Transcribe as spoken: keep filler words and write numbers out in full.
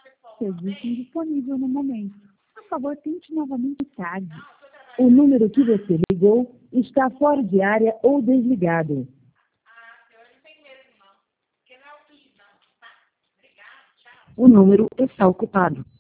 Serviço indisponível no momento. Por favor, tente novamente tarde. O número que você ligou está fora de área ou desligado. O número está ocupado.